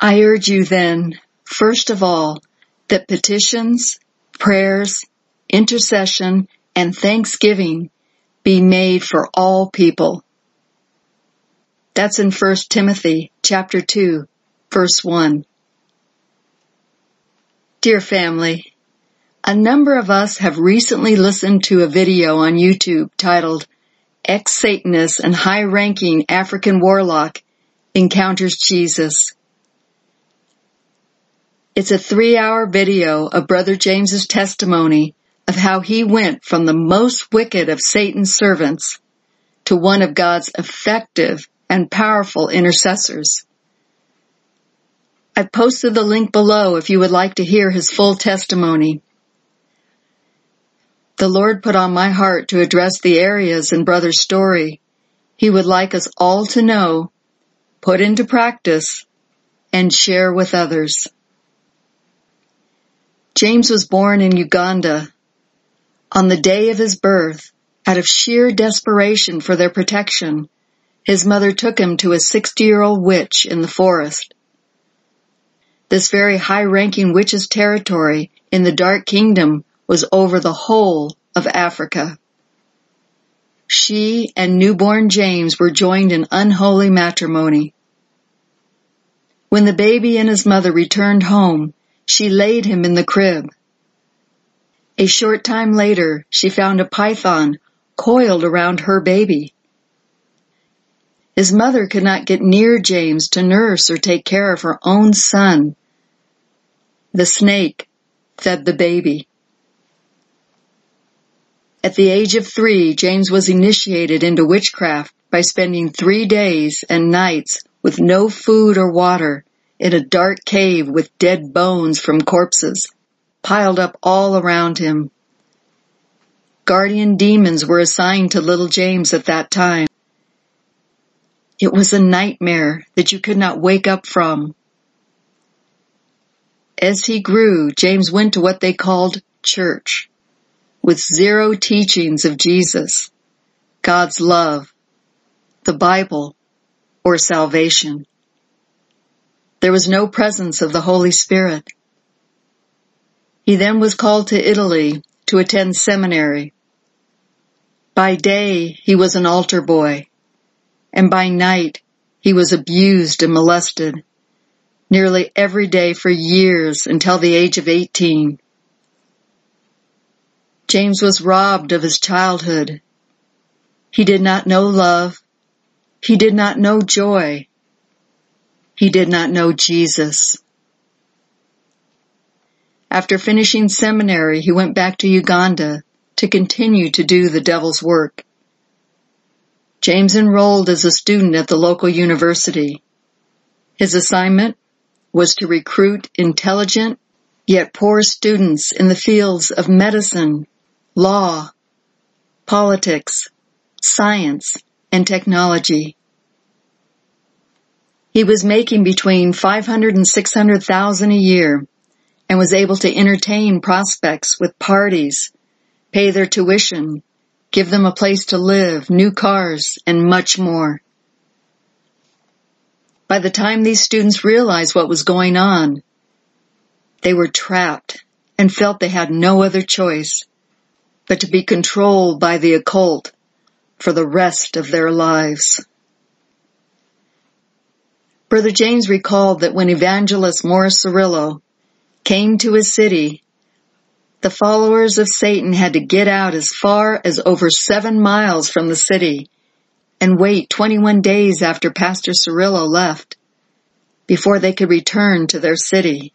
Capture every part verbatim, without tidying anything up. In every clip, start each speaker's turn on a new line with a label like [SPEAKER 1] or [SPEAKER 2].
[SPEAKER 1] I urge you then, first of all, that petitions, prayers, intercession, and thanksgiving be made for all people. That's in First Timothy chapter two, verse one. Dear family, a number of us have recently listened to a video on YouTube titled Ex-Satanist and High-Ranking African Warlock Encounters Jesus. It's a three-hour video of Brother James's testimony of how he went from the most wicked of Satan's servants to one of God's effective and powerful intercessors. I've posted the link below if you would like to hear his full testimony. The Lord put on my heart to address the areas in Brother's story he would like us all to know, put into practice, and share with others. James was born in Uganda. On the day of his birth, out of sheer desperation for their protection, his mother took him to a sixty-year-old witch in the forest. This very high-ranking witch's territory in the Dark Kingdom was over the whole of Africa. She and newborn James were joined in unholy matrimony. When the baby and his mother returned home, she laid him in the crib. A short time later, she found a python coiled around her baby. His mother could not get near James to nurse or take care of her own son. The snake fed the baby. At the age of three, James was initiated into witchcraft by spending three days and nights with no food or water in a dark cave with dead bones from corpses piled up all around him. Guardian demons were assigned to little James at that time. It was a nightmare that you could not wake up from. As he grew, James went to what they called church, with zero teachings of Jesus, God's love, the Bible, or salvation. There was no presence of the Holy Spirit. He then was called to Italy to attend seminary. By day, he was an altar boy, and by night, he was abused and molested, nearly every day for years until the age of eighteen. James was robbed of his childhood. He did not know love. He did not know joy. He did not know Jesus. After finishing seminary, he went back to Uganda to continue to do the devil's work. James enrolled as a student at the local university. His assignment was to recruit intelligent yet poor students in the fields of medicine, law, politics, science, and technology. He was making between five hundred and six hundred thousand a year and was able to entertain prospects with parties, pay their tuition, give them a place to live, new cars, and much more. By the time these students realized what was going on, they were trapped and felt they had no other choice but to be controlled by the occult for the rest of their lives. Brother James recalled that when evangelist Morris Cerullo came to his city, the followers of Satan had to get out as far as over seven miles from the city and wait twenty-one days after Pastor Cerullo left before they could return to their city.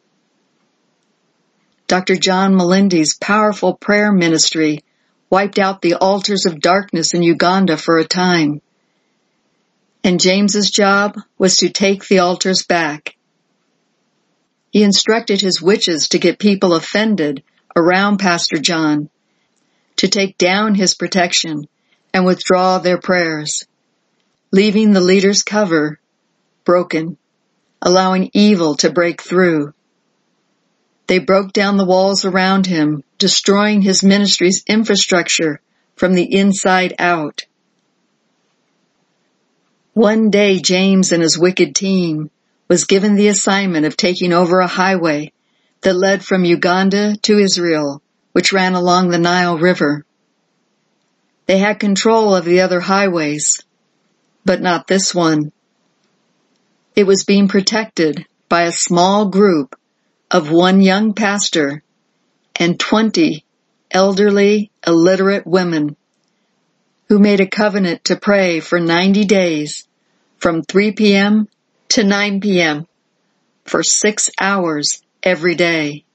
[SPEAKER 1] Doctor John Malindi's powerful prayer ministry wiped out the altars of darkness in Uganda for a time, and James's job was to take the altars back. He instructed his witches to get people offended around Pastor John, to take down his protection and withdraw their prayers, leaving the leader's cover broken, allowing evil to break through. They broke down the walls around him, destroying his ministry's infrastructure from the inside out. One day, James and his wicked team was given the assignment of taking over a highway that led from Uganda to Israel, which ran along the Nile River. They had control of the other highways, but not this one. It was being protected by a small group of one young pastor and twenty elderly, illiterate women who made a covenant to pray for ninety days from three p.m. to nine p.m. for six hours every day.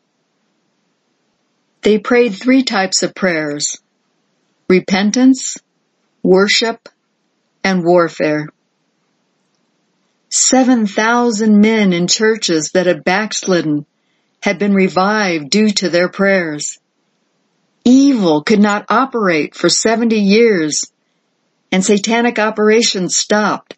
[SPEAKER 1] They prayed three types of prayers: repentance, worship, and warfare. Seven thousand men in churches that had backslidden had been revived due to their prayers. Evil could not operate for seventy years, and satanic operations stopped.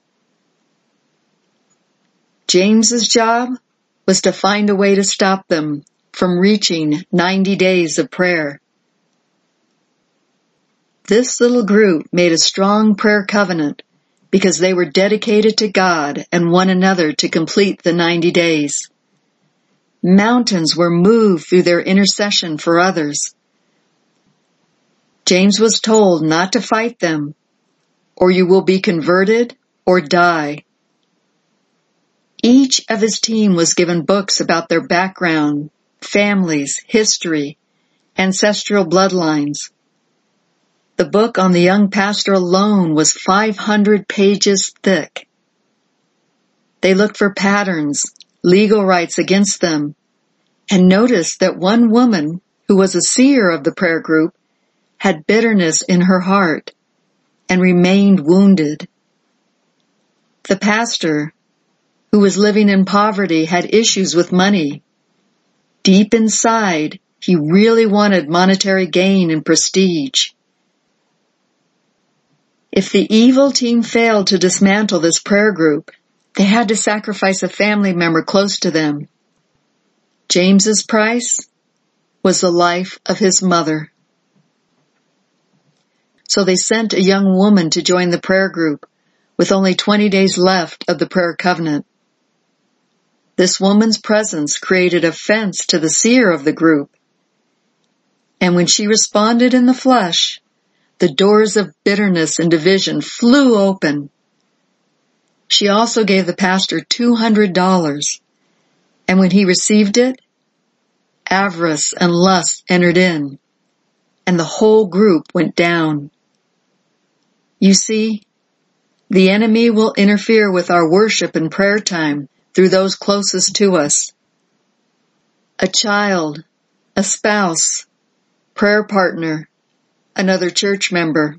[SPEAKER 1] James's job was to find a way to stop them from reaching ninety days of prayer. This little group made a strong prayer covenant because they were dedicated to God and one another to complete the ninety days. Mountains were moved through their intercession for others. James was told not to fight them, or you will be converted or die. Each of his team was given books about their background, families, history, ancestral bloodlines. The book on the young pastor alone was five hundred pages thick. They looked for patterns, legal rights against them, and noticed that one woman, who was a seer of the prayer group, had bitterness in her heart and remained wounded. The pastor, who was living in poverty, had issues with money. Deep inside, he really wanted monetary gain and prestige. If the evil team failed to dismantle this prayer group, they had to sacrifice a family member close to them. James's price was the life of his mother. So they sent a young woman to join the prayer group with only twenty days left of the prayer covenant. This woman's presence created offense to the seer of the group. And when she responded in the flesh, the doors of bitterness and division flew open. She also gave the pastor two hundred dollars, and when he received it, avarice and lust entered in, and the whole group went down. You see, the enemy will interfere with our worship and prayer time through those closest to us. A child, a spouse, prayer partner, another church member.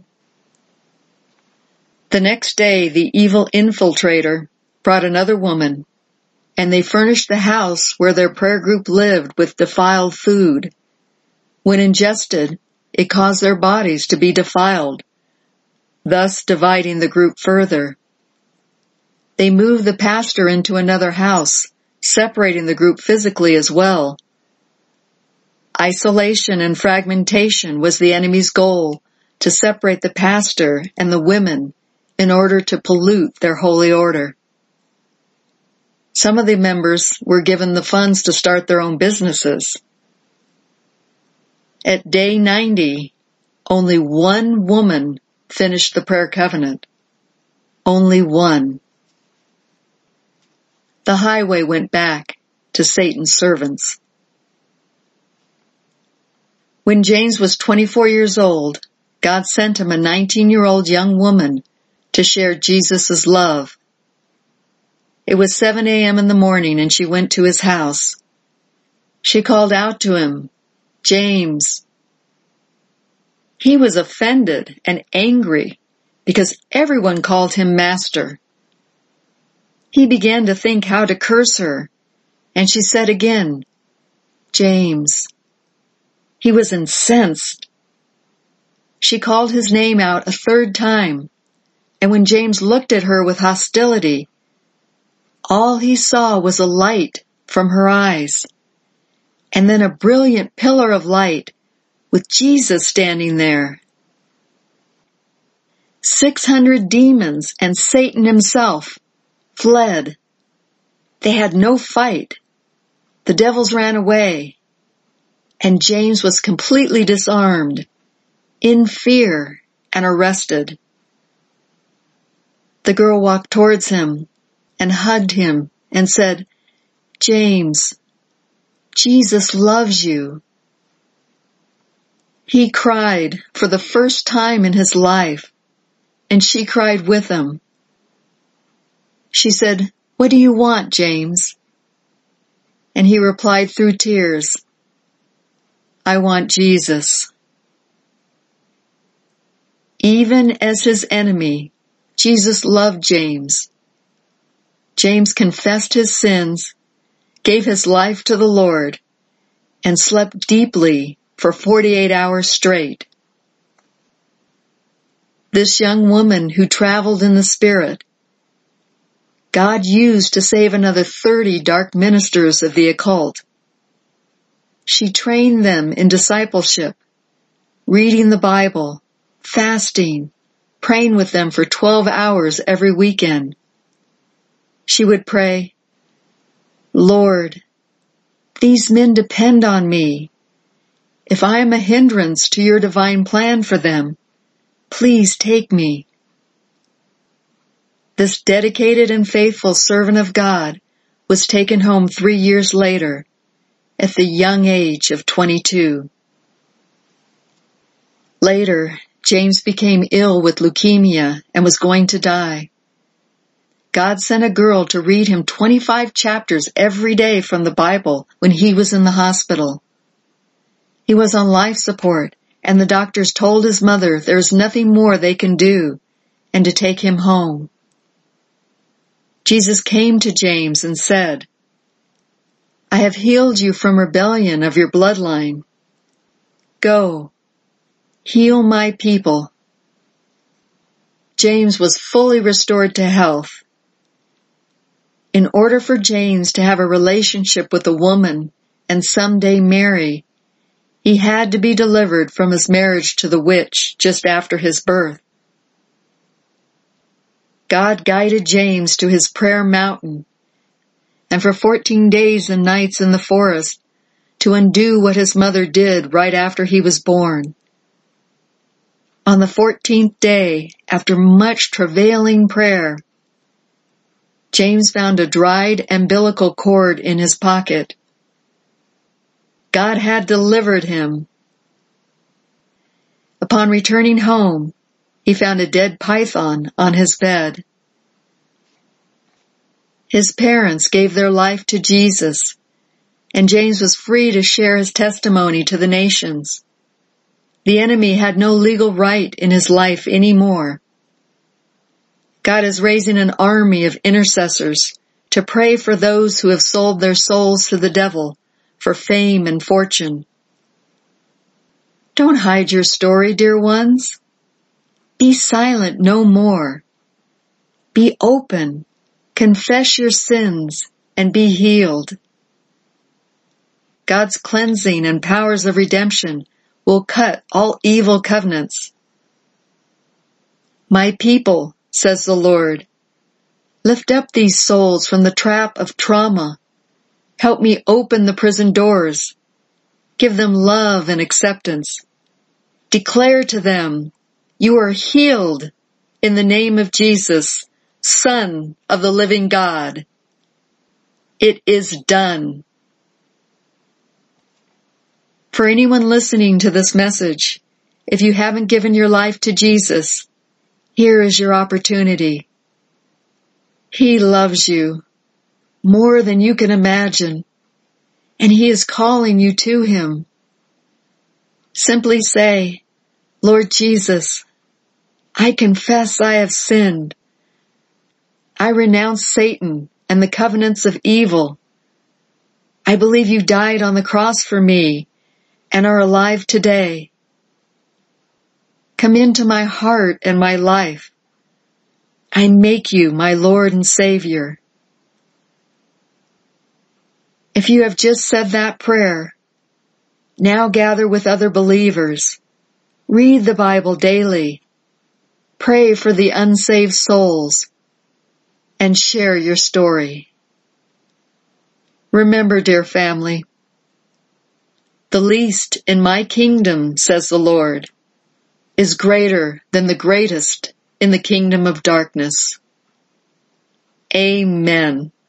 [SPEAKER 1] The next day, the evil infiltrator brought another woman, and they furnished the house where their prayer group lived with defiled food. When ingested, it caused their bodies to be defiled, thus dividing the group further. They moved the pastor into another house, separating the group physically as well. Isolation and fragmentation was the enemy's goal, to separate the pastor and the women in order to pollute their holy order. Some of the members were given the funds to start their own businesses. At day ninety, only one woman finished the prayer covenant. Only one. The highway went back to Satan's servants. When James was twenty-four years old, God sent him a nineteen-year-old young woman to share Jesus' love. It was seven a.m. in the morning, and she went to his house. She called out to him, "James." He was offended and angry because everyone called him master. He began to think how to curse her, and she said again, "James." He was incensed. She called his name out a third time, and when James looked at her with hostility, all he saw was a light from her eyes, and then a brilliant pillar of light with Jesus standing there. Six hundred demons and Satan himself fled. They had no fight. The devils ran away, and James was completely disarmed, in fear, and arrested. The girl walked towards him and hugged him and said, "James, Jesus loves you." He cried for the first time in his life, and she cried with him. She said, "What do you want, James?" And he replied through tears, "I want Jesus." Even as his enemy, Jesus loved James. James confessed his sins, gave his life to the Lord, and slept deeply for forty-eight hours straight. This young woman who traveled in the Spirit, God used to save another thirty dark ministers of the occult. She trained them in discipleship, reading the Bible, fasting, praying with them for twelve hours every weekend. She would pray, "Lord, these men depend on me. If I am a hindrance to your divine plan for them, please take me." This dedicated and faithful servant of God was taken home three years later, at the young age of twenty-two. Later, James became ill with leukemia and was going to die. God sent a girl to read him twenty-five chapters every day from the Bible when he was in the hospital. He was on life support, and the doctors told his mother there's nothing more they can do, and to take him home. Jesus came to James and said, "I have healed you from rebellion of your bloodline. Go, heal my people." James was fully restored to health. In order for James to have a relationship with a woman and someday marry, he had to be delivered from his marriage to the witch just after his birth. God guided James to his prayer mountain, and for fourteen days and nights in the forest to undo what his mother did right after he was born. On the fourteenth day, after much travailing prayer, James found a dried umbilical cord in his pocket. God had delivered him. Upon returning home, he found a dead python on his bed. His parents gave their life to Jesus, and James was free to share his testimony to the nations. The enemy had no legal right in his life anymore. God is raising an army of intercessors to pray for those who have sold their souls to the devil for fame and fortune. Don't hide your story, dear ones. Be silent no more. Be open, confess your sins, and be healed. God's cleansing and powers of redemption will cut all evil covenants. My people, says the Lord, lift up these souls from the trap of trauma. Help me open the prison doors. Give them love and acceptance. Declare to them, you are healed in the name of Jesus, Son of the living God. It is done. For anyone listening to this message, if you haven't given your life to Jesus, here is your opportunity. He loves you more than you can imagine, and He is calling you to Him. Simply say, Lord Jesus, I confess I have sinned. I renounce Satan and the covenants of evil. I believe you died on the cross for me and are alive today. Come into my heart and my life. I make you my Lord and Savior. If you have just said that prayer, now gather with other believers. Read the Bible daily. Pray for the unsaved souls and share your story. Remember, dear family, the least in my kingdom, says the Lord, is greater than the greatest in the kingdom of darkness. Amen.